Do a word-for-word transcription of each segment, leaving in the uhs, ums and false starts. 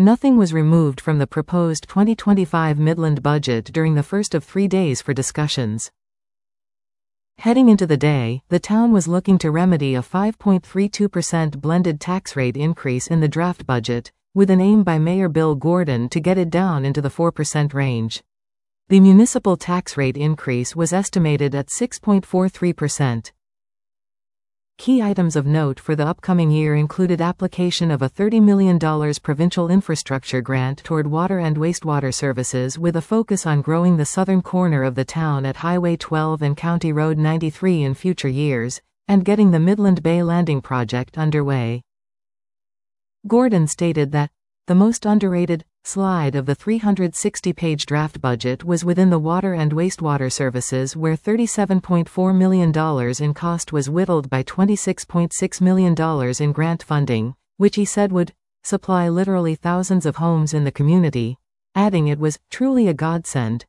Nothing was removed from the proposed twenty twenty-five Midland budget during the first of three days for discussions. Heading into the day, the town was looking to remedy a five point three two percent blended tax rate increase in the draft budget, with an aim by Mayor Bill Gordon to get it down into the four percent range. The municipal tax rate increase was estimated at six point four three percent. Key items of note for the upcoming year included application of a thirty million dollars provincial infrastructure grant toward water and wastewater services with a focus on growing the southern corner of the town at Highway twelve and County Road ninety-three in future years, and getting the Midland Bay Landing project underway. Gordon stated that the most underrated slide of the three hundred sixty page draft budget was within the water and wastewater services, where thirty-seven point four million dollars in cost was whittled by twenty-six point six million dollars in grant funding, which he said would supply literally thousands of homes in the community, adding it was truly a godsend.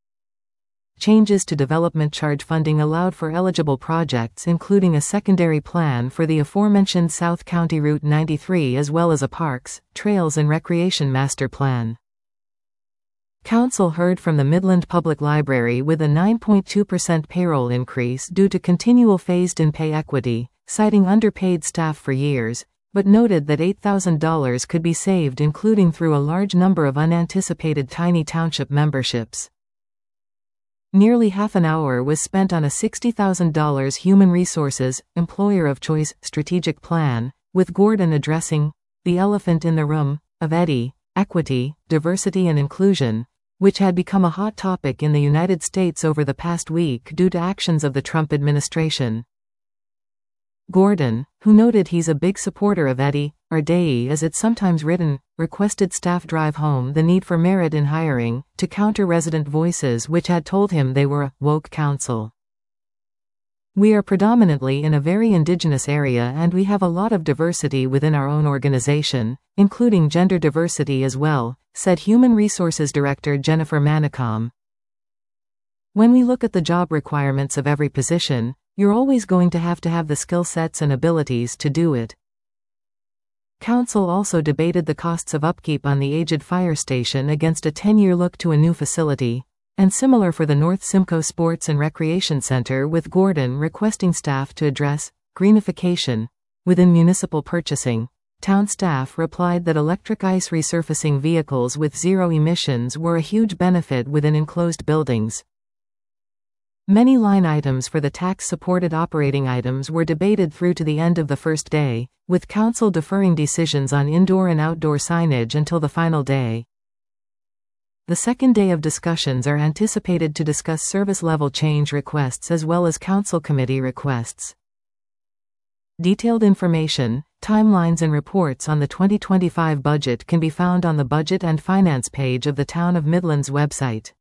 Changes to development charge funding allowed for eligible projects, including a secondary plan for the aforementioned South County Route ninety-three as well as a parks, trails and recreation master plan. Council heard from the Midland Public Library with a nine point two percent payroll increase due to continual phased-in pay equity, citing underpaid staff for years, but noted that eight thousand dollars could be saved, including through a large number of unanticipated tiny township memberships. Nearly half an hour was spent on a sixty thousand dollars Human Resources, Employer of Choice, strategic plan, with Gordon addressing the elephant in the room of E D I, equity, diversity and inclusion, which had become a hot topic in the United States over the past week due to actions of the Trump administration. Gordon, who noted he's a big supporter of E D I, or D E I as it's sometimes written, requested staff drive home the need for merit in hiring, to counter resident voices which had told him they were a woke council. We are predominantly in a very indigenous area and we have a lot of diversity within our own organization, including gender diversity as well, said Human Resources Director Jennifer Manicom. When we look at the job requirements of every position, you're always going to have to have the skill sets and abilities to do it. Council also debated the costs of upkeep on the aged fire station against a ten-year look to a new facility, and similar for the North Simcoe Sports and Recreation Center, with Gordon requesting staff to address greenification within municipal purchasing. Town staff replied that electric ice resurfacing vehicles with zero emissions were a huge benefit within enclosed buildings. Many line items for the tax-supported operating items were debated through to the end of the first day, with council deferring decisions on indoor and outdoor signage until the final day. The second day of discussions are anticipated to discuss service level change requests as well as council committee requests. Detailed information, timelines and reports on the twenty twenty-five budget can be found on the Budget and Finance page of the Town of Midland's website.